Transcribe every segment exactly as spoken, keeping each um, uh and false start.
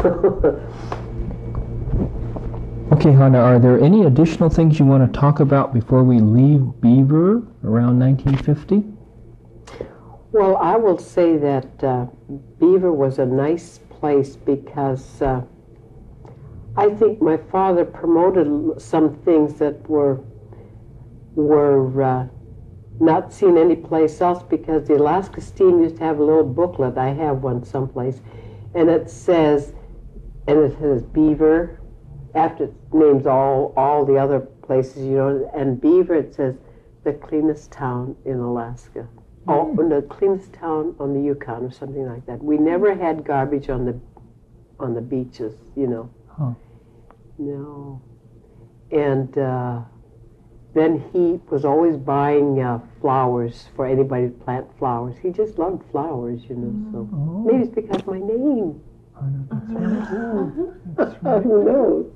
Okay, Hannah, are there any additional things you want to talk about before we leave Beaver around nineteen fifty? Well, I will say that uh, Beaver was a nice place because uh, I think my father promoted some things that were were uh, not seen any place else, because the Alaska Steam used to have a little booklet. I have one someplace, and it says, and it says Beaver, after it names all all the other places, you know, and Beaver, it says the cleanest town in Alaska. Oh, the cleanest town on the Yukon or something like that. We never had garbage on the on the beaches, you know. Huh. No. And uh, then he was always buying uh, flowers for anybody to plant flowers. He just loved flowers, you know. So Oh. maybe it's because of my name. Hannah, that's right. That's Who right. knows?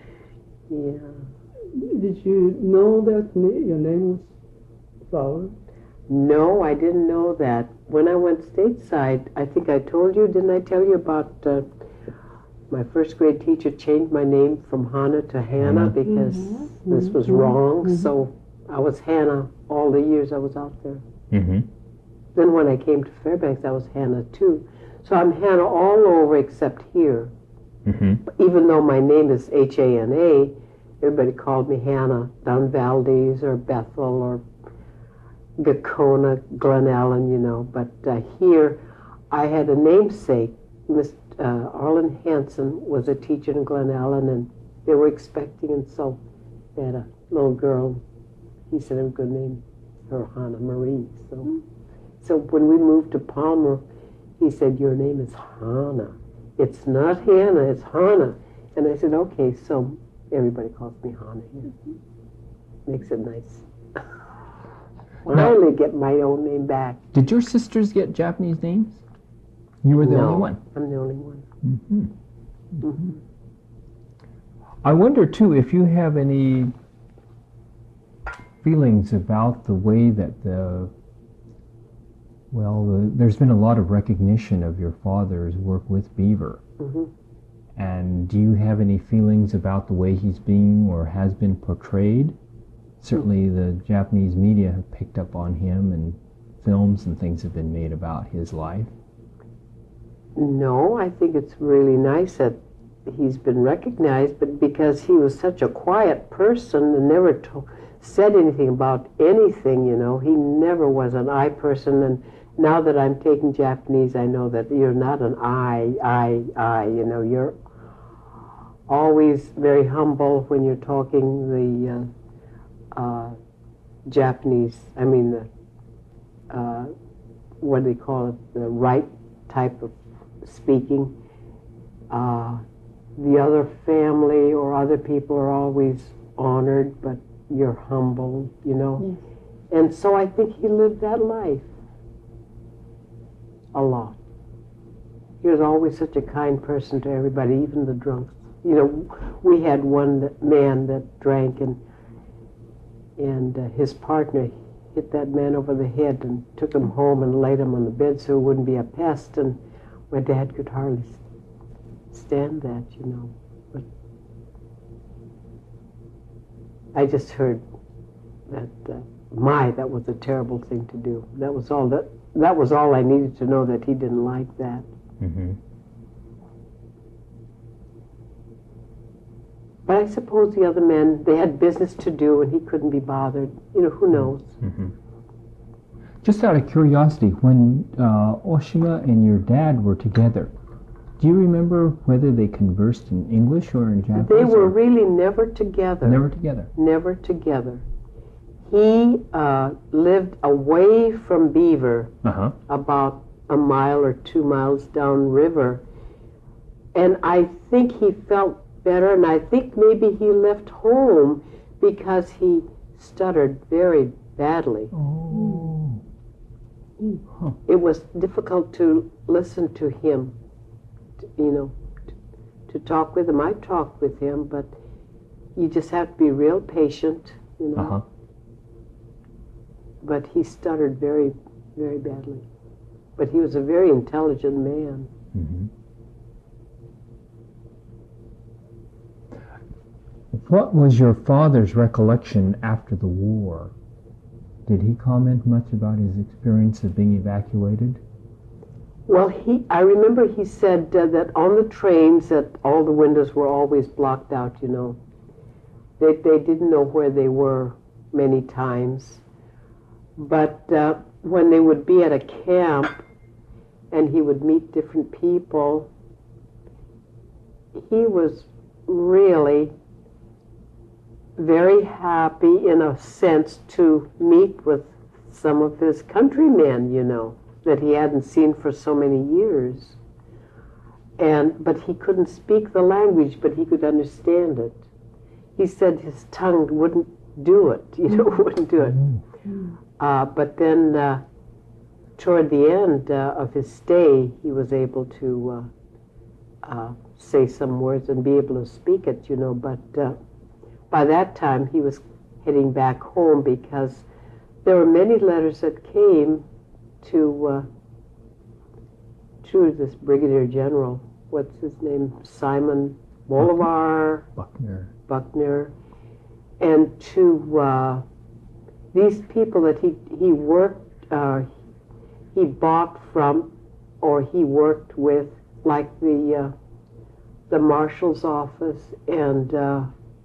Yeah. Did you know that na- your name was Flower? No, I didn't know that. When I went stateside, I think I told you, didn't I tell you about uh, my first grade teacher changed my name from Hannah to Hannah Mhm. because Mhm. this was Mhm. wrong. Mhm. So I was Hannah all the years I was out there. Mm-hmm. Then when I came to Fairbanks, I was Hannah too. So I'm Hannah all over except here. Mm-hmm. Even though my name is H A N A, everybody called me Hannah down Valdez or Bethel or Gacona, Glen Ellen, you know. But uh, here, I had a namesake. Miss uh, Arlen Hansen was a teacher in Glen Ellen, and they were expecting, and so they had a little girl. He said, I'm going to name her Hannah Marie. So, so when we moved to Palmer, he said, your name is Hannah. It's not Hannah, it's Hannah. And I said, okay, so everybody calls me Hannah here. Makes it nice. Finally get my own name back. Did your sisters get Japanese names? You were the No, only one. I'm the only one. Mm-hmm. Mm-hmm. I wonder, too, if you have any feelings about the way that the, well, the, there's been a lot of recognition of your father's work with Beaver. Mm-hmm. And do you have any feelings about the way he's being or has been portrayed? Certainly the Japanese media have picked up on him, and films and things have been made about his life. No, I think it's really nice that he's been recognized, but because he was such a quiet person and never to- said anything about anything, you know, he never was an I person. And now that I'm taking Japanese, I know that you're not an I, I, I, you know, you're always very humble when you're talking the uh, uh, Japanese, I mean, the, uh, what do they call it, the right type of speaking. Uh, the other family or other people are always honored, but you're humble, you know. Yes. And so I think he lived that life a lot. He was always such a kind person to everybody, even the drunks. You know, we had one that, man that drank, and and uh, his partner hit that man over the head and took him home and laid him on the bed so he wouldn't be a pest. And my dad could hardly stand that, you know. But I just heard that, uh, my, that was a terrible thing to do. That was all that. That was all I needed to know, that he didn't like that. Mm-hmm. But I suppose the other men, they had business to do and he couldn't be bothered. You know, who knows? Mm-hmm. Just out of curiosity, when uh, Oshima and your dad were together, do you remember whether they conversed in English or in Japanese? They were or really never together. never together. Never together. He uh, lived away from Beaver, Uh-huh. about a mile or two miles downriver. And I think he felt better, and I think maybe he left home because he stuttered very badly. Oh. Huh. It was difficult to listen to him, to, you know, to, to talk with him. I talked with him, but you just have to be real patient, you know. Uh-huh. But he stuttered very, very badly. But he was a very intelligent man. Mm-hmm. What was your father's recollection after the war? Did he comment much about his experience of being evacuated? Well, he, I remember he said uh, that on the trains that all the windows were always blocked out, you know. They, they didn't know where they were many times. But uh, when they would be at a camp and he would meet different people, he was really very happy in a sense to meet with some of his countrymen, you know, that he hadn't seen for so many years. And but he couldn't speak the language, but he could understand it. He said his tongue wouldn't do it, you know, wouldn't do it. Uh, but then uh, toward the end uh, of his stay, he was able to uh, uh, say some words and be able to speak it, you know, but uh, by that time he was heading back home because there were many letters that came to uh, to this brigadier general, what's his name, Simon Bolivar Buckner. Buckner, and to uh, these people that he he worked, uh, he bought from, or he worked with, like the uh, the marshal's office and uh,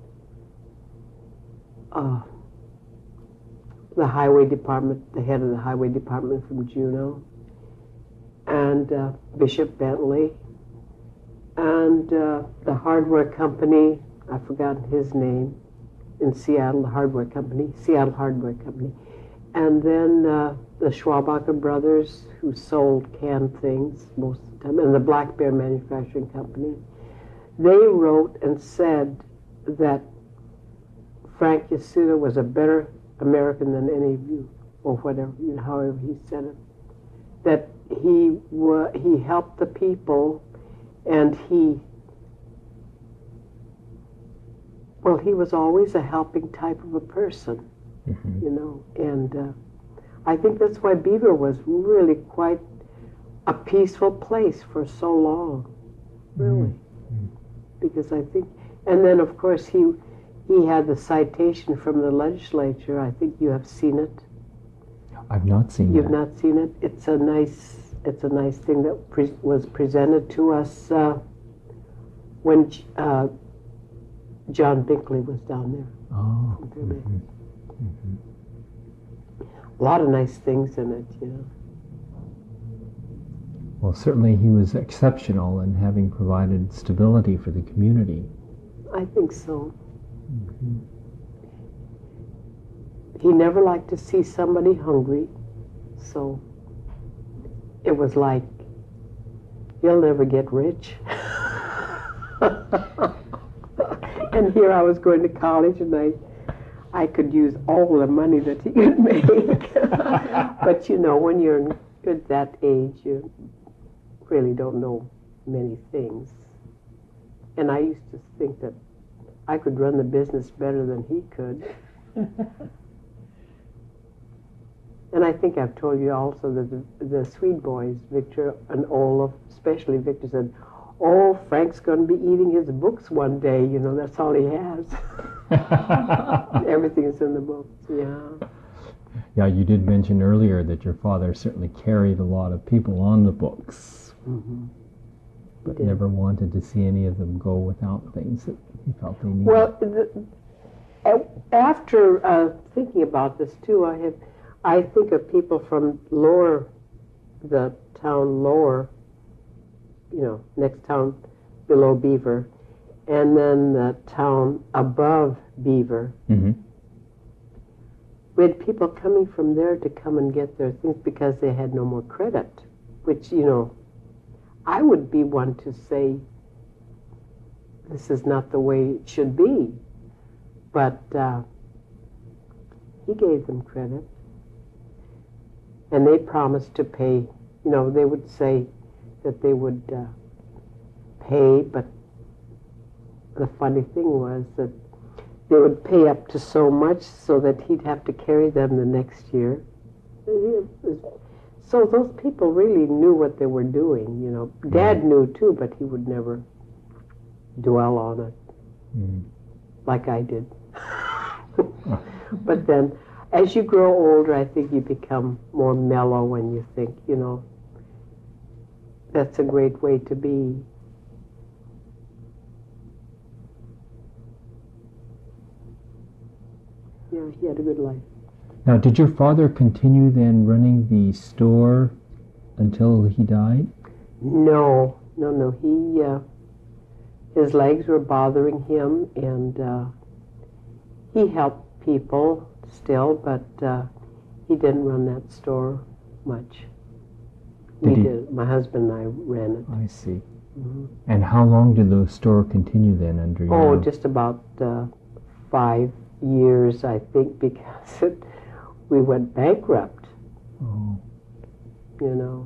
uh, the highway department, the head of the highway department from Juneau, and uh, Bishop Bentley, and uh, the hardware company, I've forgotten his name, in Seattle, the hardware company, Seattle Hardware Company, and then uh, the Schwabacher brothers, who sold canned things most of the time, and the Black Bear Manufacturing Company. They wrote and said that Frank Yasuda was a better American than any of you, or whatever, you know, however he said it. That he wa- he helped the people, and he, well, he was always a helping type of a person, Mm-hmm. you know. And uh, I think that's why Beaver was really quite a peaceful place for so long, really. Mm-hmm. Because I think, and then of course he he had the citation from the legislature. I think you have seen it. I've not seen You've that. not seen it. It's a nice it's a nice thing that pre- was presented to us uh, when uh, John Binkley was down there. Oh. Really. Mhm. Mhm. A lot of nice things in it, you know. Well, certainly he was exceptional in having provided stability for the community. I think so. Mm-hmm. He never liked to see somebody hungry, so it was like, you'll never get rich. And here I was going to college, and I, I could use all the money that he could make. But you know, when you're at that age, you really don't know many things. And I used to think that I could run the business better than he could. And I think I've told you also that the, the Swede boys, Victor and Olaf, especially Victor, said, oh, Frank's going to be eating his books one day. You know, that's all he has. Everything is in the books, yeah. Yeah, you did mention earlier that your father certainly carried a lot of people on the books, Mm-hmm. but did. never wanted to see any of them go without things that he felt they needed. Well, the, a- after uh, thinking about this too, I have, I think of people from lower, the town lower, you know, next town below Beaver, and then the town above Beaver. Mm-hmm. We had people coming from there to come and get their things because they had no more credit, which, you know, I would be one to say this is not the way it should be. But uh, he gave them credit. And they promised to pay, you know, they would say that they would uh, pay, but the funny thing was that they would pay up to so much so that he'd have to carry them the next year. So those people really knew what they were doing, you know. Dad knew too, but he would never dwell on it. Mm. like I did. But then, as you grow older, I think you become more mellow and you think, you know, that's a great way to be. Yeah, he had a good life. Now, did your father continue then running the store until he died? No, no, no. He, uh, his legs were bothering him, and uh, he helped people still, but uh, he didn't run that store much. Did we he? did. My husband and I ran it. I see. Mhm. And how long did the store continue then under your? Oh, just about uh, five years, I think, because it, we went bankrupt. Oh. You know,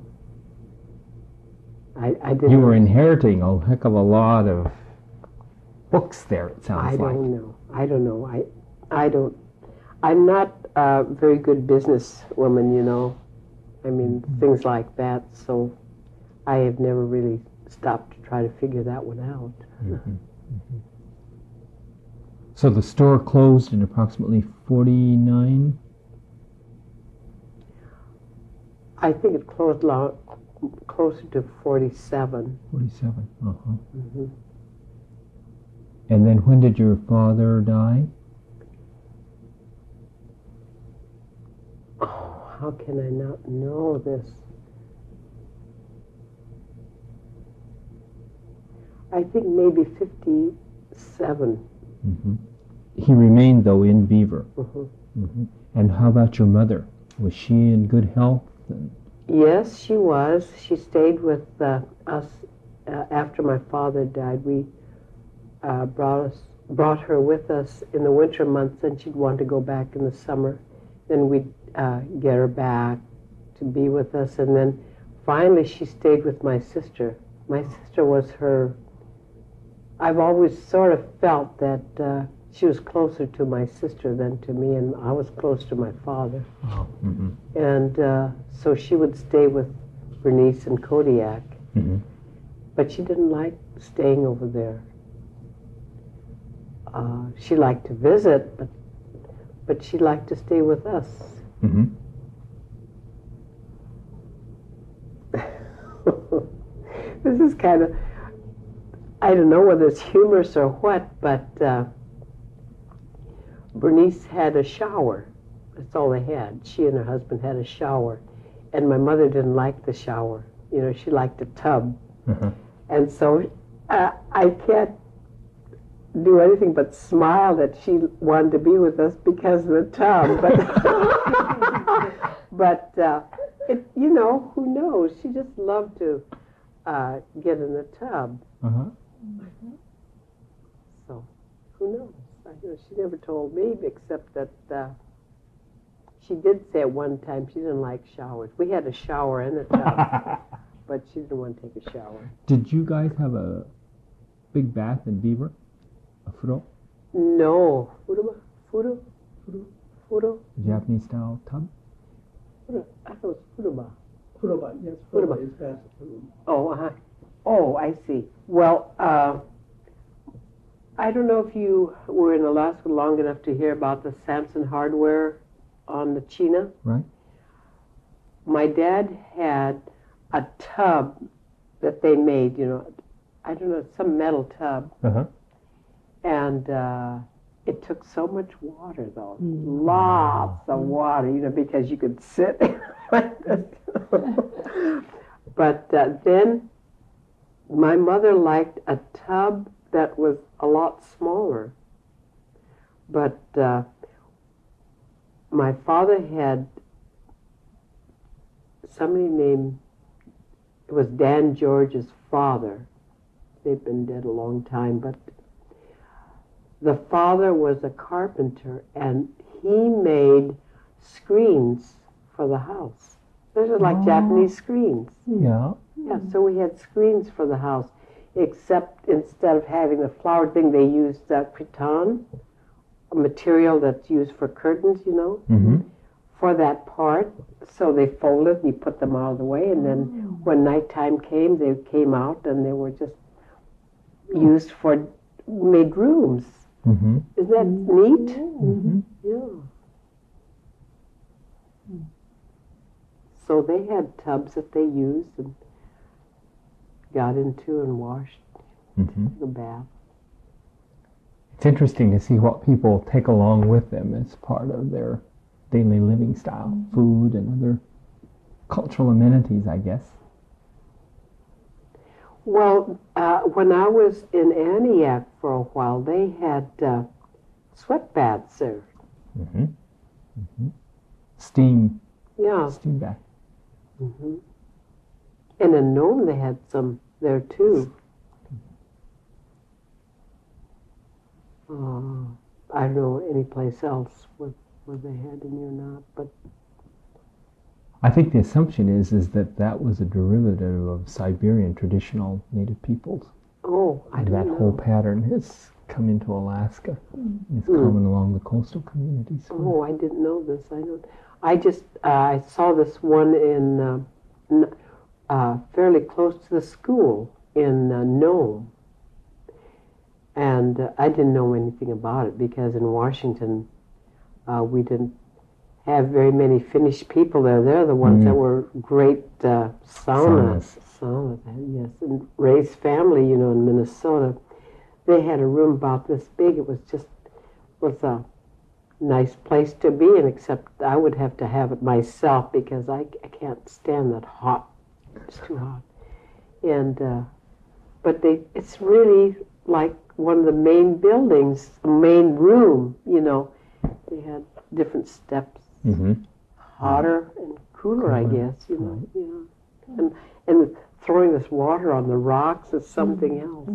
I, I didn't. You were inheriting a heck of a lot of books there, it sounds I like. don't know. I don't know. I, I don't. I'm not a very good businesswoman, you know. I mean, Mhm. things like that. So, I have never really stopped to try to figure that one out. Mhm, mhm. So the store closed in approximately forty-nine? I think it closed lo- closer to forty-seven. forty-seven, uh-huh. Mm-hmm. And then when did your father die? Oh, how can I not know this? I think maybe fifty-seven. Mm-hmm. He remained, though, in Beaver. Mm-hmm. Mm-hmm. And how about your mother? Was she in good health? And Yes, she was. She stayed with uh, us uh, after my father died. We uh, brought us, brought her with us in the winter months, and she'd want to go back in the summer. Then we'd uh, get her back to be with us, and then finally she stayed with my sister. My sister was her. I've always sort of felt that uh, she was closer to my sister than to me, and I was close to my father. oh. Mm-hmm. And uh, so she would stay with Bernice and Kodiak, Mm-hmm. but she didn't like staying over there. Uh, she liked to visit, but but she liked to stay with us. Mm-hmm. This is kind of, I don't know whether it's humorous or what, but uh, Bernice had a shower. That's all they had. She and her husband had a shower. And my mother didn't like the shower. You know, she liked a tub. Uh-huh. And so uh, I can't do anything but smile that she wanted to be with us because of the tub. But, but uh, it, you know, who knows? She just loved to uh, get in the tub. Uh-huh. So, who knows? I, you know, she never told me, except that uh, she did say at one time she didn't like showers. We had a shower and a tub, but she didn't want to take a shower. Did you guys have a big bath in Beaver? A furo? No. Furo? Furo? Furo? Furo? Japanese style tub? Furo? I thought it was furuba. Furuba, yes, Furuba. Furuba is best. Furuba. Oh, uh-huh. Oh, I see. Well, uh, I don't know if you were in Alaska long enough to hear about the Samson Hardware on the Chena. Right. My dad had a tub that they made, you know, I don't know, some metal tub, Uh-huh. and uh, it took so much water, though. Mm. Lots of water, you know, because you could sit like this. But uh, then my mother liked a tub that was a lot smaller. But uh, my father had somebody named, it was Dan George's father. They've been dead a long time, but the father was a carpenter, and he made screens for the house. Those are like Oh. Japanese screens. Yeah. Yeah, so we had screens for the house, except instead of having the flowered thing, they used uh, cretonne, a material that's used for curtains, you know, Mm-hmm. for that part. So they folded, and you put them out of the way, and then when nighttime came, they came out, and they were just used for, made rooms Mm-hmm. Isn't that neat? Mm-hmm. Yeah. So they had tubs that they used and got into and washed Mm-hmm. the bath. It's interesting to see what people take along with them as part of their daily living style, food and other cultural amenities, I guess. Well, uh, when I was in Antioch for a while, they had uh, sweat baths there. Mm-hmm. Mm-hmm. Steam, Yeah. steam bath. hmm And in Nome, they had some there too. Uh, I don't know any place else where, where they had any or not, but I think the assumption is is that that was a derivative of Siberian traditional native peoples. oh, I And don't that know. whole pattern has come into Alaska. It's Mm. common along the coastal communities. Oh, I didn't know this. I don't. I just uh, I saw this one in uh, n- uh, fairly close to the school in uh, Nome, and uh, I didn't know anything about it because in Washington uh, we didn't have very many Finnish people there. They're the ones Mm. that were great uh, sauna Saunas. saunas. Yes, and Ray's family, you know, in Minnesota, they had a room about this big. It was just was a nice place to be in, except I would have to have it myself because I, I can't stand that hot. It's too hot. And uh, but they it's really like one of the main buildings, a main room, you know. They had different steps, Mm-hmm. hotter and cooler, I Cooler, guess, you know. Yeah. And and throwing this water on the rocks is something else.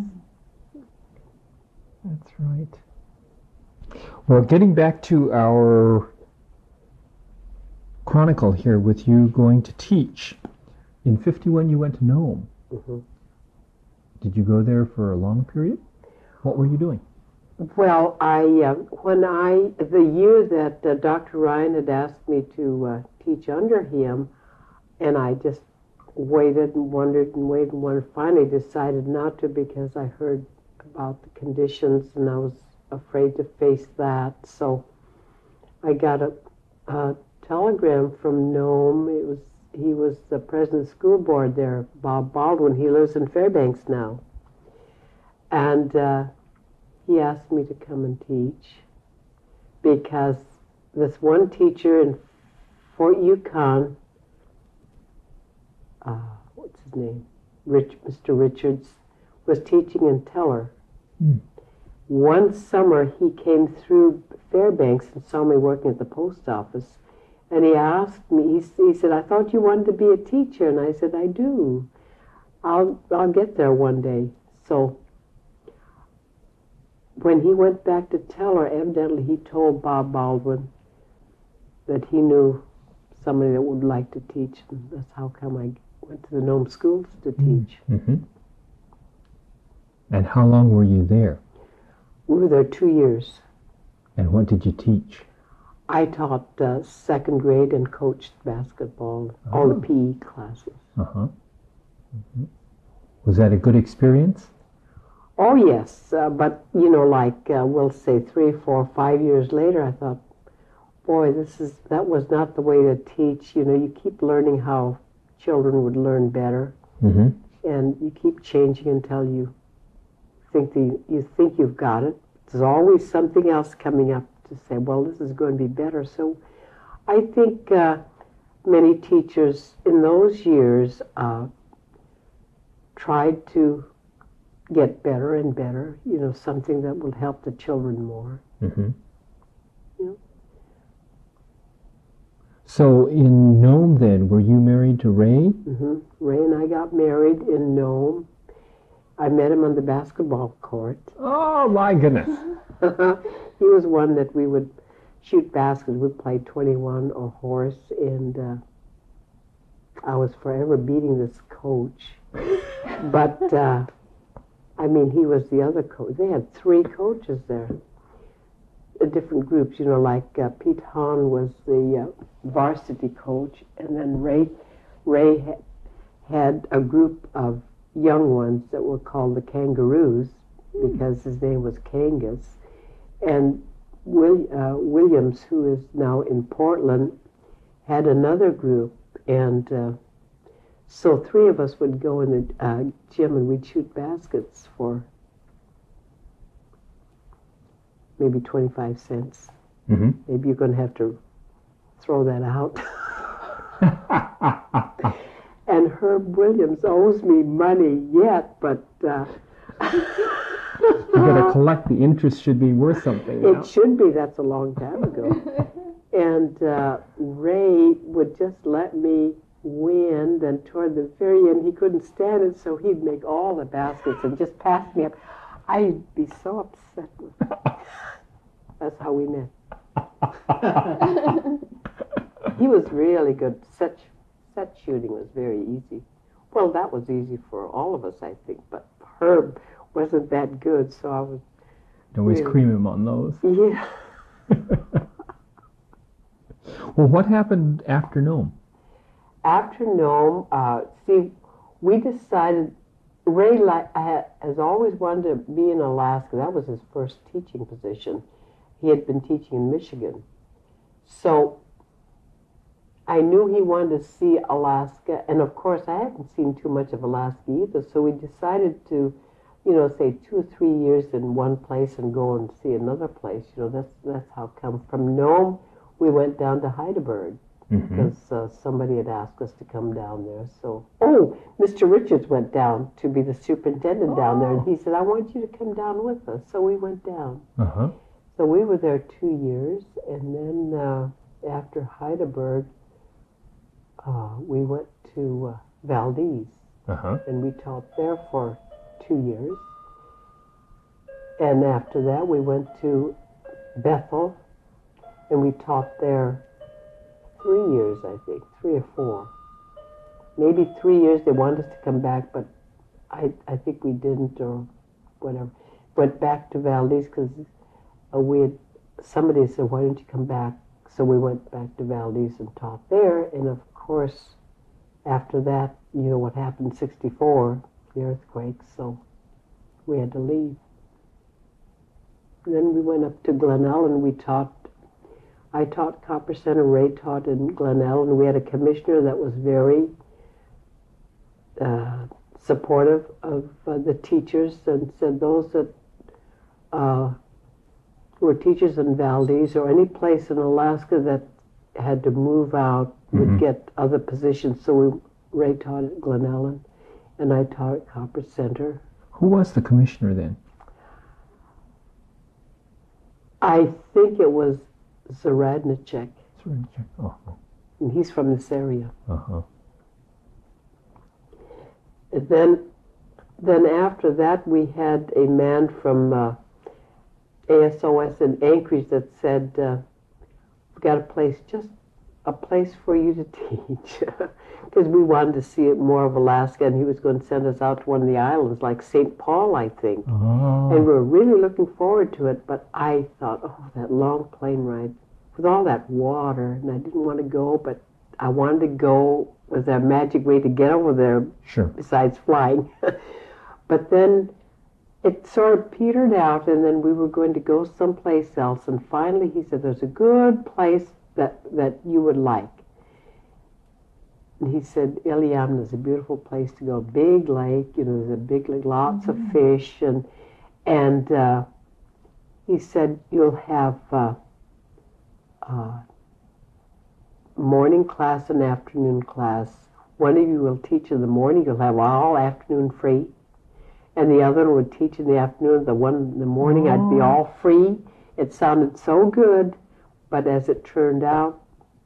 That's right. Well, getting back to our chronicle here with you going to teach. In fifty-one you went to Nome. hmm Did you go there for a long period? What were you doing? Well, I uh, when I the year that uh, Doctor Ryan had asked me to uh, teach under him, and I just waited and wondered and waited and wondered. Finally, decided not to because I heard about the conditions and I was afraid to face that. So I got a, a telegram from Nome. It was he was the president of the school board there, Bob Baldwin. He lives in Fairbanks now, and. Uh, He asked me to come and teach because this one teacher in Fort Yukon, uh, what's his name, Rich, Mister Richards, was teaching in Teller. Mm. One summer he came through Fairbanks and saw me working at the post office, and he asked me. He, he said, "I thought you wanted to be a teacher," and I said, "I do. I'll I'll get there one day." So. When he went back to Teller, evidently he told Bob Baldwin that he knew somebody that would like to teach, and that's how come I went to the Nome schools to teach. Mm-hmm. And how long were you there? We were there two years. And what did you teach? I taught uh, second grade and coached basketball, all the Oh. P E classes. Uh-huh. Mm-hmm. Was that a good experience? Oh, yes, uh, but, you know, like, uh, we'll say three, four, five years later, I thought, boy, this is, that was not the way to teach. You know, you keep learning how children would learn better, Mm-hmm. and you keep changing until you think the, you think you've got it. There's always something else coming up to say, well, this is going to be better. So I think uh, many teachers in those years uh, tried to get better and better, you know, something that will help the children more. Mm-hmm. Yeah. So in Nome then, were you married to Ray? hmm Ray and I got married in Nome. I met him on the basketball court. Oh my goodness. He was one that we would shoot baskets. We played twenty-one or horse, and uh, I was forever beating this coach. But, uh, I mean, he was the other coach. They had three coaches there, uh, different groups, you know, like uh, Pete Hahn was the uh, varsity coach, and then Ray, Ray ha- had a group of young ones that were called the Kangaroos because his name was Kangas. And Will, uh, Williams, who is now in Portland, had another group, and uh, so three of us would go in the uh, gym and we'd shoot baskets for maybe twenty-five cents. Mm-hmm. Maybe you're going to have to throw that out. And Herb Williams owes me money yet, but uh, You got to collect. The interest should be worth something. it now. should be. That's a long time ago. And uh, Ray would just let me win. Then toward the very end, he couldn't stand it, so he'd make all the baskets and just pass me up. I'd be so upset with him. That's how we met. He was really good. Set, set shooting was very easy. Well, that was easy for all of us, I think. But Herb wasn't that good, so I was. Always really- cream him on those. Yeah. Well, what happened after Nome? After Nome, uh, see, we decided. Ray li- ha- has always wanted to be in Alaska. That was his first teaching position. He had been teaching in Michigan. So I knew he wanted to see Alaska, and of course I hadn't seen too much of Alaska either, so we decided to, you know, say two or three years in one place and go and see another place. You know, that's that's how come. From Nome, we went down to Heidelberg Mm-hmm. because uh, somebody had asked us to come down there. So, oh, Mister Richards went down to be the superintendent down there, and he said, I want you to come down with us. So we went down. Uh-huh. So we were there two years, and then uh, after Heidelberg, uh, we went to uh, Valdez, Uh-huh. and we taught there for two years. And after that, we went to Bethel, and we taught there three years, I think, three or four. Maybe three years. They wanted us to come back, but I, I think we didn't, or whatever. Went back to Valdez because uh, we had, somebody said, why don't you come back? So we went back to Valdez and taught there. And of course, after that, you know what happened in sixty-four, the earthquake, so we had to leave. And then we went up to Glenelg and we taught. I taught Copper Center, Ray taught in Glenelg, and we had a commissioner that was very uh, supportive of uh, the teachers and said those that uh, were teachers in Valdez or any place in Alaska that had to move out would Mhm. get other positions. So we, Ray taught at Glenelg, and I taught at Copper Center. Who was the commissioner then? I think it was Zaradnicek, Oh, and he's from this area. uh-huh. And then, then after that, we had a man from uh, A S O S in Anchorage that said, uh, "We've got a place, just a place for you to teach," because we wanted to see it more of Alaska, and he was going to send us out to one of the islands, like Saint Paul, I think. Oh. And we were really looking forward to it, but I thought, oh, that long plane ride with all that water, and I didn't want to go, but I wanted to go. Was there a magic way to get over there Sure. besides flying? But then it sort of petered out, and then we were going to go someplace else, and finally he said, there's a good place that, that you would like. And he said, Iliamna is a beautiful place to go. Big lake, you know, there's a big lake, lots of fish, and and uh, he said, you'll have uh, uh, morning class and afternoon class. One of you will teach in the morning, you'll have all afternoon free, and the other one would teach in the afternoon. The one in the morning, I'd be all free. It sounded so good, but as it turned out,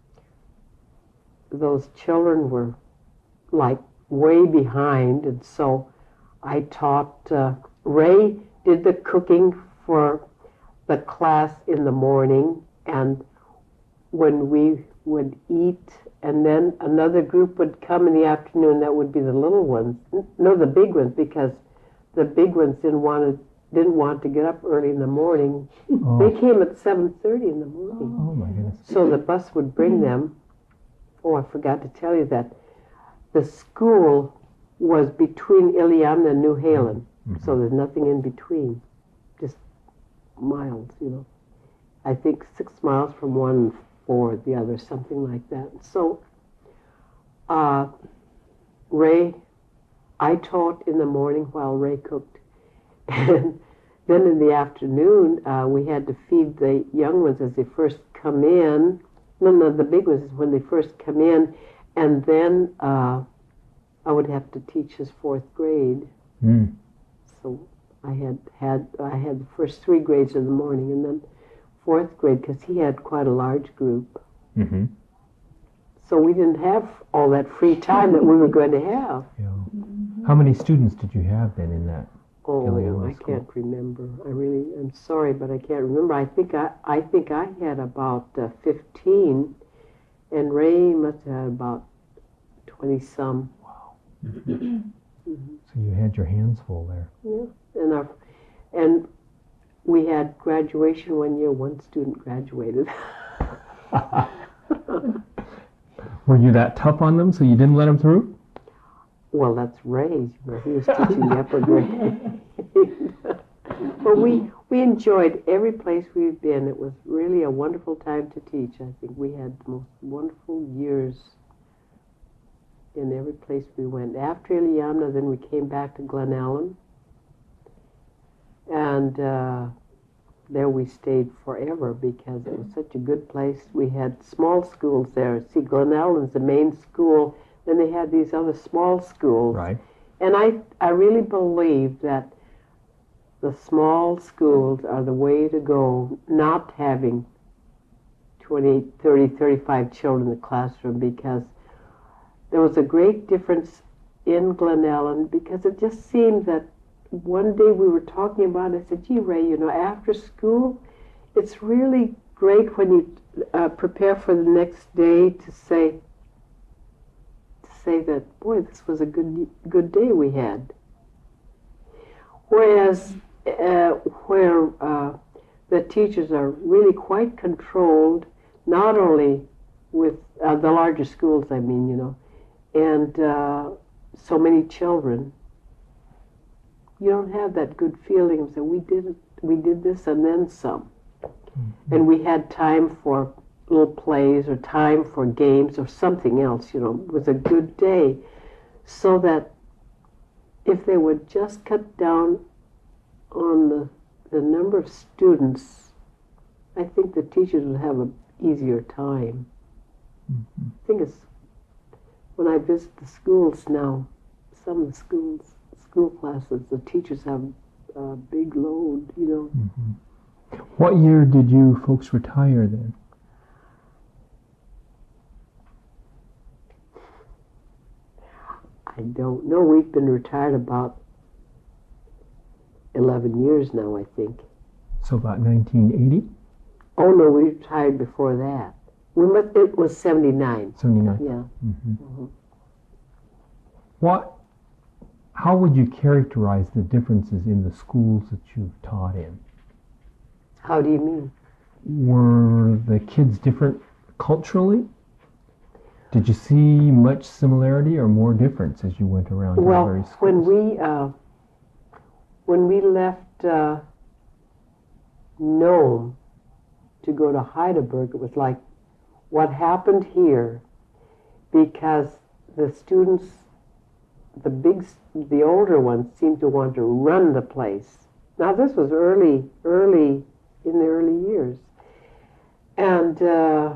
those children were like way behind, and so I taught, uh, Ray did the cooking for the class in the morning, and when we would eat, and then another group would come in the afternoon, that would be the little ones, no, the big ones, because the big ones didn't want to, didn't want to get up early in the morning. Oh. They came at seven thirty in the morning. Oh, my goodness. So the bus would bring them. Oh, I forgot to tell you that the school was between Iliamna and New Halen, Mhm. so there's nothing in between. Just miles, you know. I think six miles from one and four the other, something like that. So, uh, Ray, I taught in the morning while Ray cooked. And then in the afternoon, uh, we had to feed the young ones as they first come in. No, no, the big ones is when they first come in. And then uh, I would have to teach his fourth grade. Mm. So I had had I had the first three grades in the morning, and then fourth grade because he had quite a large group. Mm-hmm. So we didn't have all that free time that we were going to have. Yeah. How many students did you have then in that? Oh, Gillian I School. can't remember. I really, I'm sorry, but I can't remember. I think I, I think I had about uh, fifteen, and Ray must have had about twenty some. So you had your hands full there. Yeah, and our, and we had graduation one year. One student graduated. Were you that tough on them, so you didn't let them through? Well, that's Ray's. You know, he was teaching the upper grade. But we we enjoyed every place we've been. It was really a wonderful time to teach. I think we had the most wonderful years in every place we went. After Iliamna, then we came back to Glen Ellen. And uh, there we stayed forever because it was such a good place. We had small schools there. See, Glen Ellen's the main school. Then they had these other small schools. Right. And I, I really believe that the small schools are the way to go, not having twenty, thirty, thirty-five children in the classroom, because there was a great difference in Glen Ellen, because it just seemed that one day we were talking about it. I said, gee, Ray, you know, after school, it's really great when you uh, prepare for the next day to say, to say that, boy, this was a good good day we had. Whereas uh, where uh, the teachers are really quite controlled, not only with uh, the larger schools, I mean, you know, and uh, so many children, you don't have that good feeling of saying, we did it, we did this and then some. Mm-hmm. And we had time for little plays or time for games or something else, you know. It was a good day. So that if they would just cut down on the, the number of students, I think the teachers would have an easier time. Mm-hmm. I think it's, when I visit the schools now, some of the schools, school classes, the teachers have a big load, you know. Mm-hmm. What year did you folks retire then? I don't know. We've been retired about eleven years now, I think. So about nineteen eighty? Oh, no, we retired before that. We must, it was seventy-nine. seventy-nine. Yeah. Mm-hmm. Mm-hmm. What, how would you characterize the differences in the schools that you've taught in? How do you mean? Were the kids different culturally? Did you see much similarity or more difference as you went around to well, the various schools? when we uh, when we left uh, Nome to go to Heidelberg, it was like what happened here, because the students, the big, the older ones, seemed to want to run the place. Now this was early, early in the early years, and. Uh,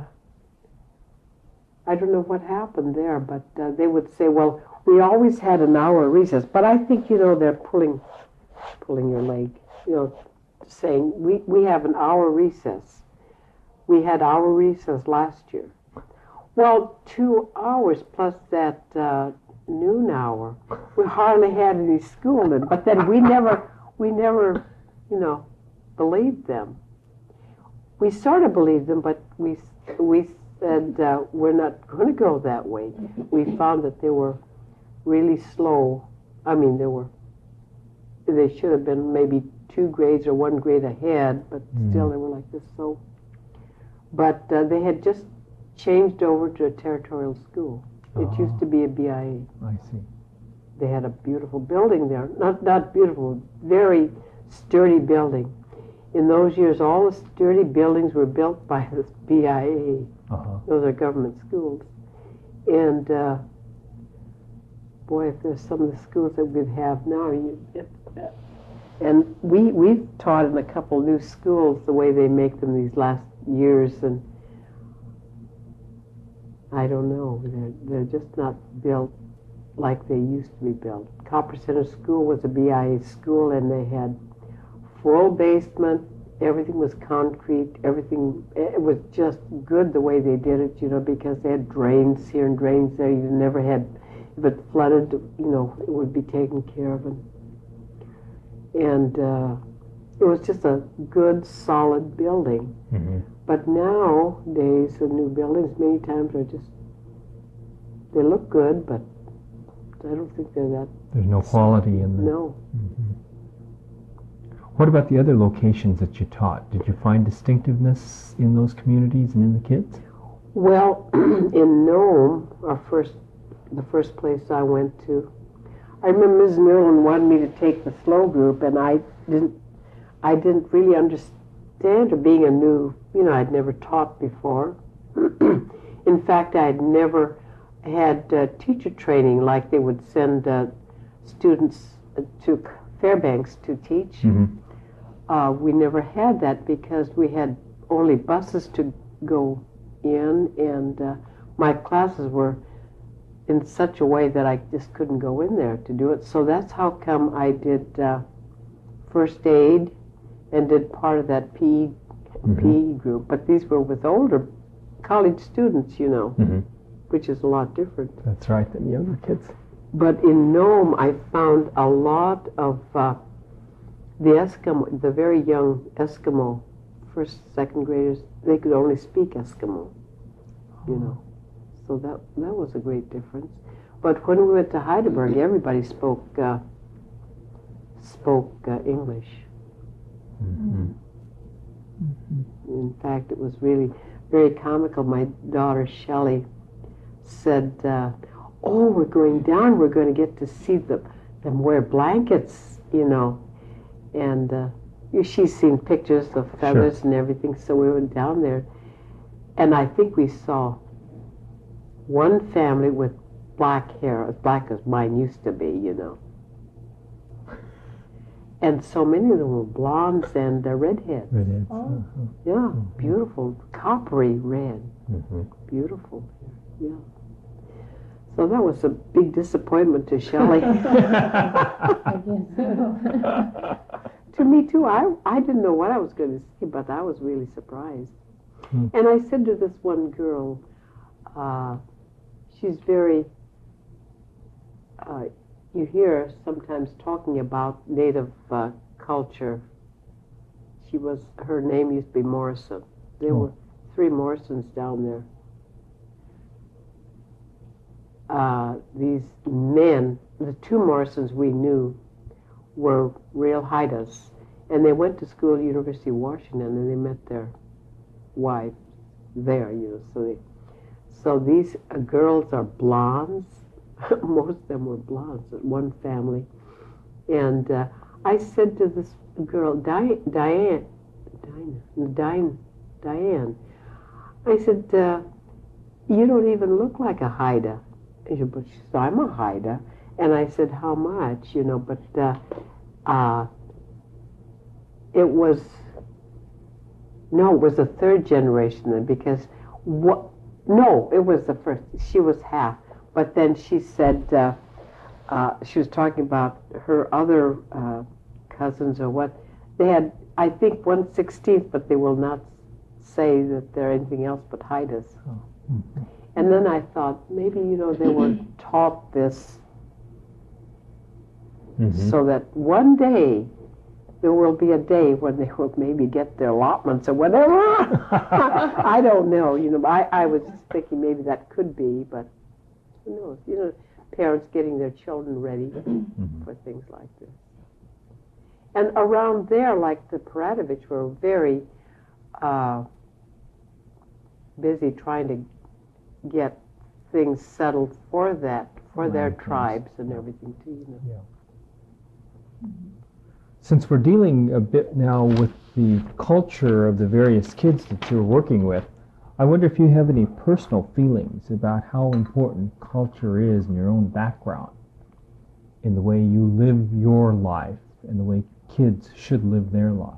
I don't know what happened there, but uh, they would say, well, we always had an hour recess. But I think, you know, they're pulling pulling your leg, you know, saying, we, we have an hour recess. We had our recess last year. Well, two hours plus that uh, noon hour. We hardly had any school then. But then we never, we never, you know, believed them. We sort of believed them, but we we said, uh, we're not going to go that way. We found that they were really slow. I mean, they were, they should have been maybe two grades or one grade ahead, but mm. still they were like this. So, but uh, they had just changed over to a territorial school. It oh. used to be a B I A. I see. They had a beautiful building there. Not, not beautiful, very sturdy building. in those years, all the sturdy buildings were built by the B I A. Uh-huh. Those are government schools. And uh, boy, if there's some of the schools that we'd have now, you, it, uh, and we we've taught in a couple new schools the way they make them these last years, and I don't know, they're they're just not built like they used to be built. Copper Center School was a B I A school, and they had full basement. Everything was concrete. Everything, it was just good the way they did it, you know, because they had drains here and drains there. You never had, if it flooded, you know, it would be taken care of. And, and uh, it was just a good, solid building. Mm-hmm. But nowadays, the new buildings many times are just, they look good, but I don't think they're that. There's no quality in them. No. Mm-hmm. What about the other locations that you taught? Did you find distinctiveness in those communities and in the kids? Well, in Nome, our first, the first place I went to, I remember Miz Nerlin wanted me to take the slow group, and I didn't, I didn't really understand her, being a new, you know, I'd never taught before. In fact, I had never had uh, teacher training like they would send uh, students to Fairbanks to teach. Mm-hmm. Uh, we never had that because we had only buses to go in, and uh, my classes were in such a way that I just couldn't go in there to do it. So that's how come I did uh, first aid and did part of that P E, Mm-hmm. P E group. But these were with older college students, you know, Mm-hmm. which is a lot different. That's right, than younger kids. But in Nome, I found a lot of uh, the Eskimo, the very young Eskimo, first, second graders, they could only speak Eskimo, you know. So that that was a great difference. But when we went to Heidelberg, everybody spoke uh, spoke uh, English. Mm-hmm. In fact, it was really very comical. My daughter Shelley said, uh, "Oh, we're going down. We're going to get to see the, them wear blankets, you know." And uh, she's seen pictures of feathers Sure. and everything, so we went down there. And I think we saw one family with black hair, as black as mine used to be, you know. And so many of them were blondes and uh, redheads. Redheads. Oh. Uh-huh. Yeah, beautiful, coppery red. Mm-hmm. Beautiful, yeah. So that was a big disappointment to Shelley. I guess so. To me too. I I didn't know what I was going to see, but I was really surprised. Hmm. And I said to this one girl, uh, she's very. Uh, you hear her sometimes talking about Native uh, culture. She was her name used to be Morrison. There Oh. were three Morrisons down there. Uh, these men, the two Morrisons we knew, were real Haidas, and they went to school at University of Washington, and they met their wife there, you know. So, they, so these uh, girls are blondes. Most of them were blondes. One family, and uh, I said to this girl, Di- Diane, Diane, Diane, Diane, I said, uh, "You don't even look like a Haida." And she, but she said, "I'm a Haida." And I said, "How much?" You know, but uh, uh, it was, no, it was the third generation then, because what, no, it was the first. She was half. But then she said, uh, uh, she was talking about her other uh, cousins or what. They had, I think, one sixteenth, but they will not say that they're anything else but Haidas. Oh. Mm-hmm. And then I thought, maybe, you know, they were taught this Mm-hmm. so that one day there will be a day when they will maybe get their allotments or whatever. I don't know, you know. I, I was just thinking maybe that could be, but who knows? You know, parents getting their children ready Mm-hmm. for things like this. And around there, like the Paratovich were very uh, busy trying to get things settled for that, for their Land tribes trust. and everything too, you know. Yeah. Since we're dealing a bit now with the culture of the various kids that you're working with, I wonder if you have any personal feelings about how important culture is in your own background, in the way you live your life, and the way kids should live their lives.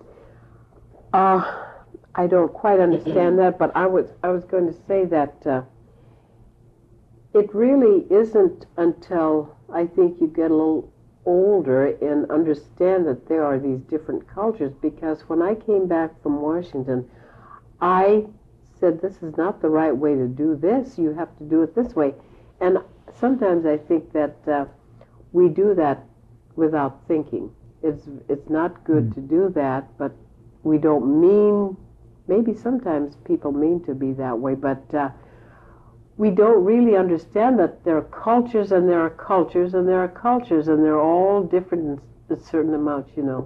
Uh, I don't quite understand that, but I was I was going to say that uh, it really isn't until I think you get a little older and understand that there are these different cultures, because when I came back from Washington, I said, this is not the right way to do this, you have to do it this way. And sometimes I think that uh, we do that without thinking. It's, it's not good mm. to do that, but we don't mean, maybe sometimes people mean to be that way, but uh, we don't really understand that there are cultures and there are cultures and there are cultures and they're all different in a certain amount, you know.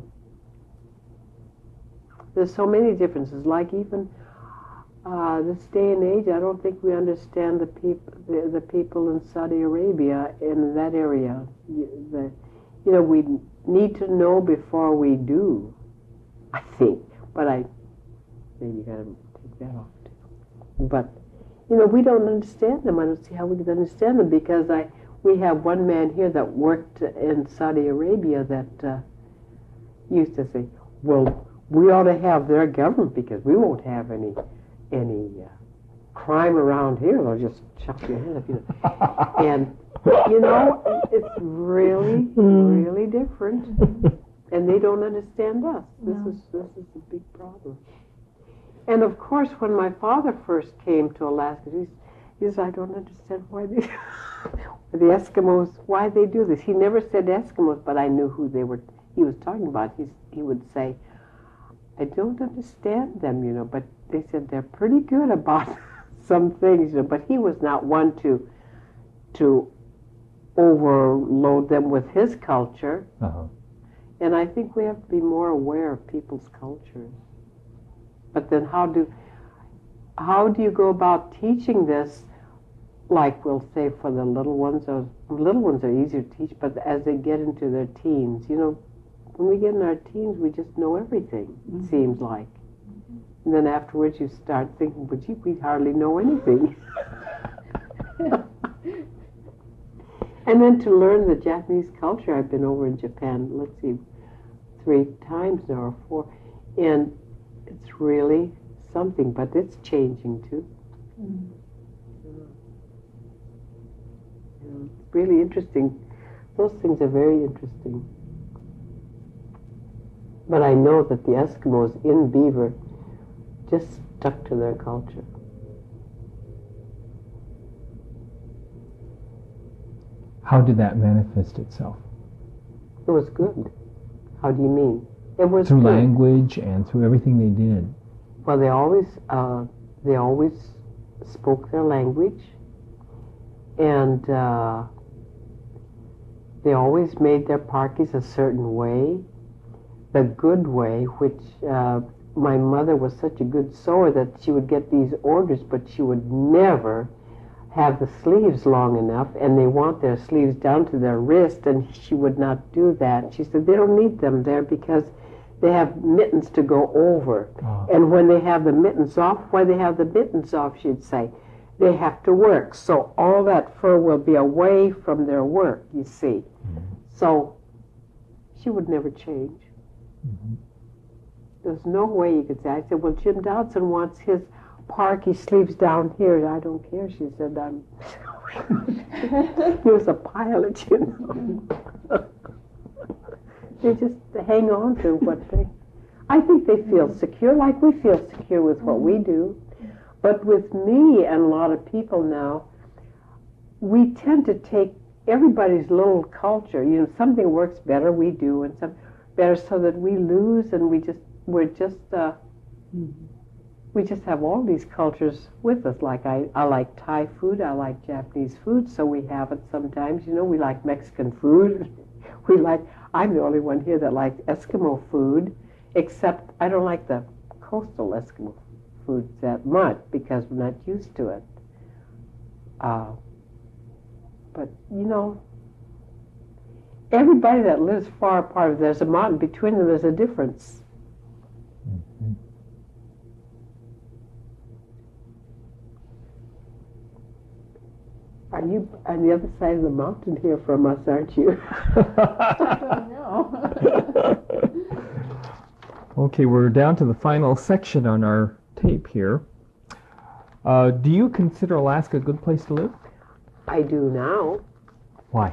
There's so many differences, like even uh, this day and age, I don't think we understand the, peop- the, the people in Saudi Arabia, in that area. You, the, you know, we need to know before we do, I think. But I, maybe you gotta take that off too. But, you know, we don't understand them. I don't see how we can understand them, because I we have one man here that worked in Saudi Arabia that uh, used to say, well, we ought to have their government because we won't have any any uh, crime around here. They'll just chop your head up, you know. And, you know, it's really, really different. And they don't understand us. This No. is this is a big problem. And of course, when my father first came to Alaska, he, he said, I don't understand why they, the Eskimos, why they do this. He never said Eskimos, but I knew who they were, he was talking about. He's, he would say, I don't understand them, you know, but they said they're pretty good about some things, you know, but he was not one to, to overload them with his culture. Uh-huh. And I think we have to be more aware of people's cultures. But then how do how do you go about teaching this? Like we'll say for the little ones, or little ones are easier to teach, but as they get into their teens, you know, when we get in our teens, we just know everything, mm-hmm. it seems like. And then afterwards you start thinking, but gee, we hardly know anything. And then to learn the Japanese culture, I've been over in Japan, let's see, three times now or four, and it's really something, but it's changing too. Mm. Yeah, it's really interesting. Those things are very interesting. But I know that the Eskimos in Beaver just stuck to their culture. How did that manifest itself? It was good. How do you mean? It was through good. Language and through everything they did. Well, they always uh, they always spoke their language, and uh, they always made their parties a certain way, the good way, which uh, my mother was such a good sewer that she would get these orders, but she would never have the sleeves long enough, and they want their sleeves down to their wrist, and she would not do that. She said they don't need them there because they have mittens to go over. Oh. And when they have the mittens off, why they have the mittens off, she'd say, they have to work. So all that fur will be away from their work, you see. Mm-hmm. So she would never change. Mm-hmm. There's no way you could say. I said, well, Jim Dodson wants his parky sleeves down here. I don't care. She said, I'm... he was a pilot, you know. They just hang on to what they... I think they feel secure, like we feel secure with what we do. But with me and a lot of people now, we tend to take everybody's little culture. You know, something works better, we do, and some better, so that we lose, and we just, we're just, uh, we just have all these cultures with us. Like I, I like Thai food, I like Japanese food, so we have it sometimes. You know, we like Mexican food. We like, I'm the only one here that likes Eskimo food, except I don't like the coastal Eskimo food that much because we're not used to it. Uh, but, you know, everybody that lives far apart, there's a mountain between them, there's a difference. Are you on the other side of the mountain here from us, aren't you? No. Okay, we're down to the final section on our tape here. Uh, do you consider Alaska a good place to live? I do now. Why?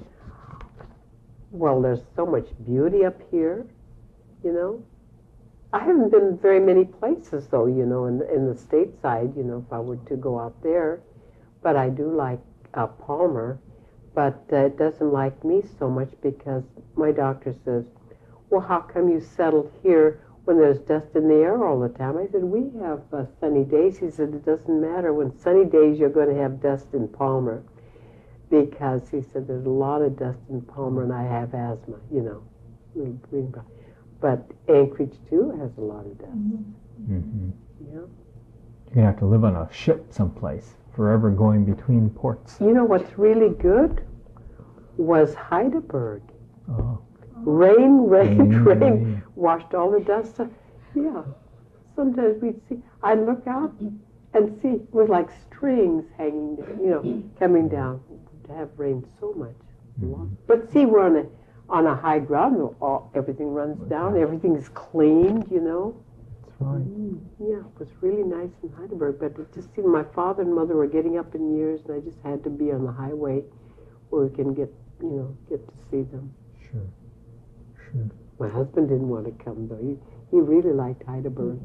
Well, there's so much beauty up here, you know. I haven't been very many places, though, you know, in, in the stateside, you know, if I were to go out there. But I do like uh, Palmer, but uh, it doesn't like me so much because my doctor says, well, how come you settled here when there's dust in the air all the time? I said, we have uh, sunny days. He said, it doesn't matter. When sunny days, you're going to have dust in Palmer. Because he said, there's a lot of dust in Palmer, and I have asthma, you know. Little green brown. But Anchorage, too, has a lot of dust. Mm-hmm. Yeah. You're going to have to live on a ship someplace, forever going between ports. You know what's really good was Heidelberg. Oh. Rain, rain, Rain, rain, rain. washed all the dust up. Yeah. Sometimes we'd see, I'd look out and see, it was like strings hanging down, you know, coming down to have rain so much. Mhm. But see, we're on a, on a high ground, all, everything runs down, everything's cleaned, you know. That's right. Yeah, it was really nice in Heidelberg, but it just seemed my father and mother were getting up in years, and I just had to be on the highway where we can get, you know, get to see them. Sure. Sure. My husband didn't want to come, though. He, he really liked Heidelberg.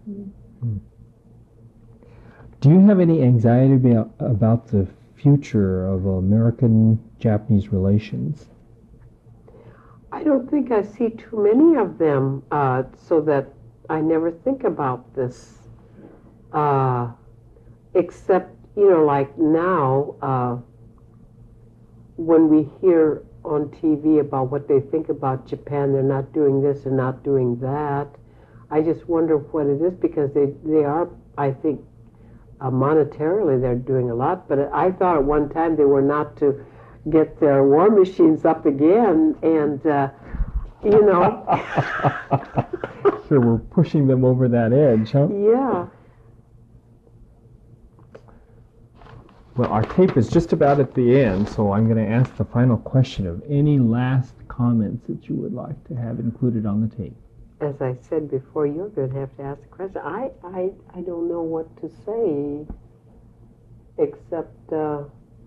Do you have any anxiety about, about the future of American-Japanese relations? I don't think I see too many of them, uh, so that I never think about this. Uh, except, you know, like now, uh, when we hear on T V about what they think about Japan, they're not doing this and not doing that. I just wonder what it is, because they, they are, I think, uh, monetarily they're doing a lot, but I thought at one time they were not to get their war machines up again, and, uh, you know. So we're pushing them over that edge, huh? Yeah. Well, our tape is just about at the end, so I'm going to ask the final question of any last comments that you would like to have included on the tape. As I said before, you're going to have to ask the question. I, I, I don't know what to say, except uh,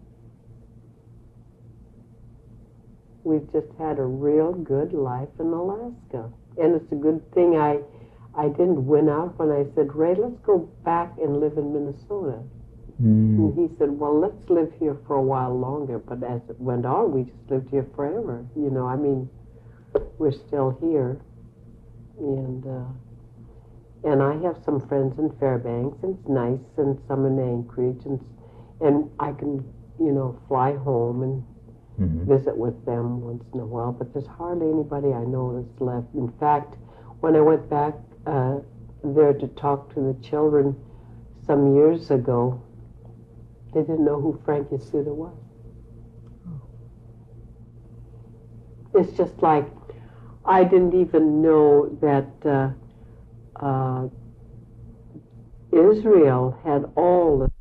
we've just had a real good life in Alaska. And it's a good thing I, I didn't win out when I said, Ray, let's go back and live in Minnesota. Mm. And he said, well, let's live here for a while longer. But as it went on, we just lived here forever. You know, I mean, we're still here. And uh, and I have some friends in Fairbanks, and it's nice, and some in Anchorage, and, and I can, you know, fly home and Mm-hmm. visit with them once in a while. But there's hardly anybody I know that's left. In fact, when I went back uh, there to talk to the children some years ago, they didn't know who Frank Yasuda was. It's just like I didn't even know that uh, uh, Israel had all the